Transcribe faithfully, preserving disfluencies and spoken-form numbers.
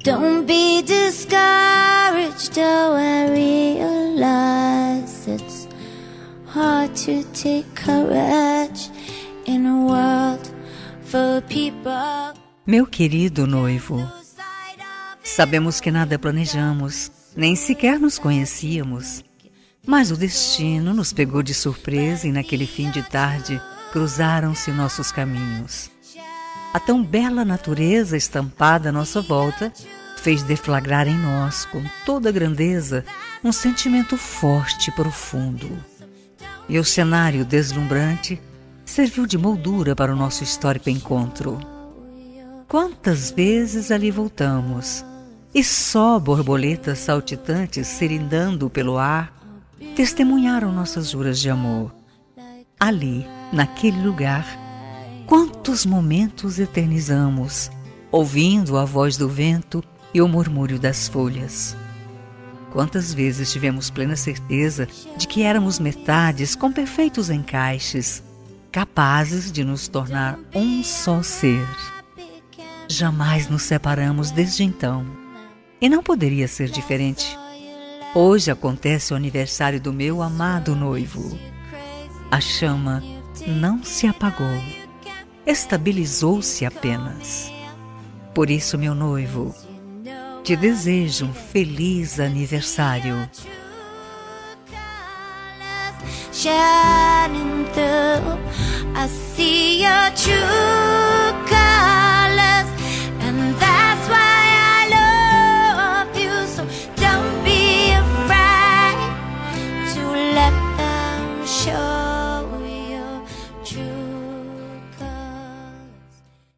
Don't be discouraged, though I realize it's hard to take courage in a world full of people. Meu querido noivo, sabemos que nada planejamos, nem sequer nos conhecíamos, mas o destino nos pegou de surpresa e naquele fim de tarde cruzaram-se nossos caminhos. A tão bela natureza estampada à nossa volta fez deflagrar em nós, com toda a grandeza, um sentimento forte e profundo. E o cenário deslumbrante serviu de moldura para o nosso histórico encontro. Quantas vezes ali voltamos, e só borboletas saltitantes cirindando pelo ar testemunharam nossas juras de amor. Ali, naquele lugar, quantos momentos eternizamos, ouvindo a voz do vento e o murmúrio das folhas. Quantas vezes tivemos plena certeza de que éramos metades com perfeitos encaixes, capazes de nos tornar um só ser. Jamais nos separamos desde então, e não poderia ser diferente. Hoje acontece o aniversário do meu amado noivo. A chama não se apagou, estabilizou-se apenas. Por isso, meu noivo, te desejo um feliz aniversário. Shining through, I see your truth.